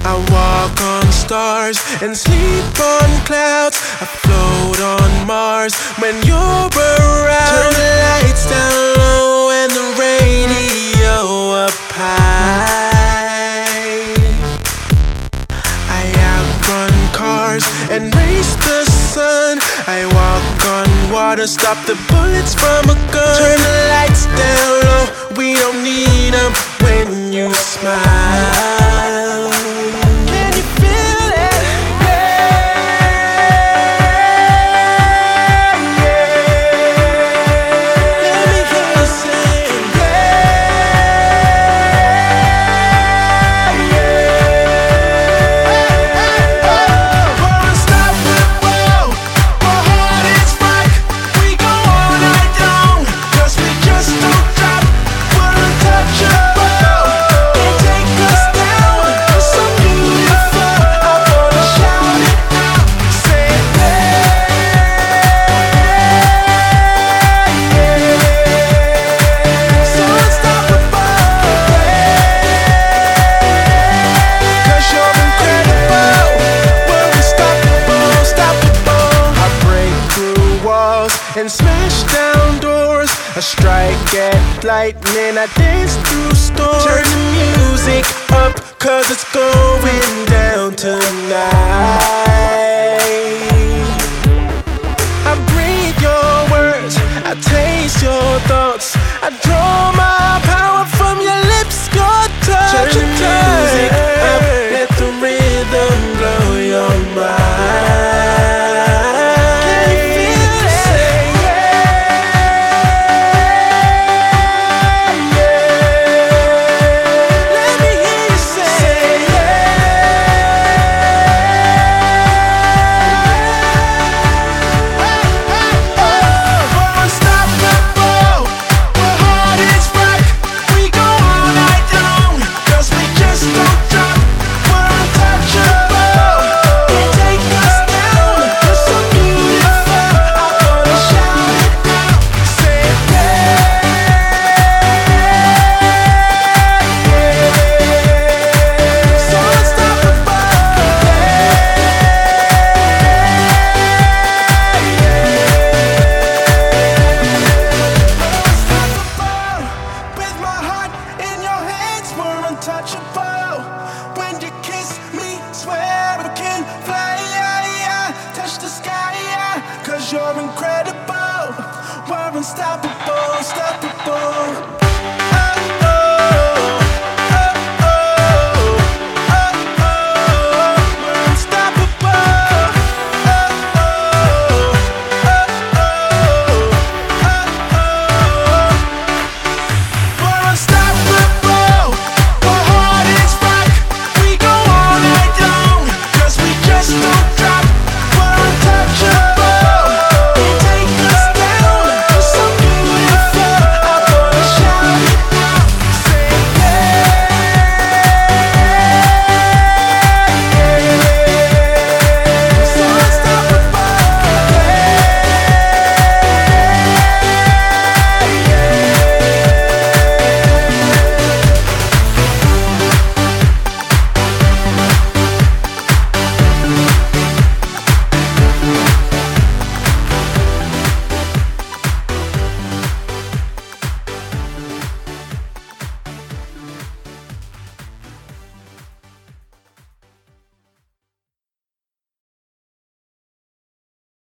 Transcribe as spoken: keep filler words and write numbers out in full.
I walk on stars and sleep on clouds. I float on Mars when you're around. Turn the lights down low and the radio up high. I outrun cars and race the sun. I walk on water, stop the bullets from a gun. Turn the lights down low, we don't need them when you smile. Can you feel it? Yeah, yeah. Let me hear you sing. Yeah, yeah. We're unstoppable. My heart is rock. We go all night long, 'cause we just don't drop. We're untouchable. Can't take us down. We're so beautiful. I wanna shout it out. Say yeah. So unstoppable. 'Cause you're incredible. We're unstoppable, unstoppable. I break through walls and smash down doors. I strike at lightning, I dance through storms. Turn the music up, 'cause it's going down tonight. I breathe your words, I taste your thoughts. I draw my power from your lips, your touch. Turn the music up, let the rhythm blow your mind. Can you feel it? Say yeah, yeah. Let me hear you say we're unstoppable. Our heart is rock. We go all night long, 'cause we just don't drop. We're untouchable. Can't take us down. We're so beautiful. I wanna shout it out. Say yeah, yeah. So unstoppable. With my heart in your hands, we're untouchable.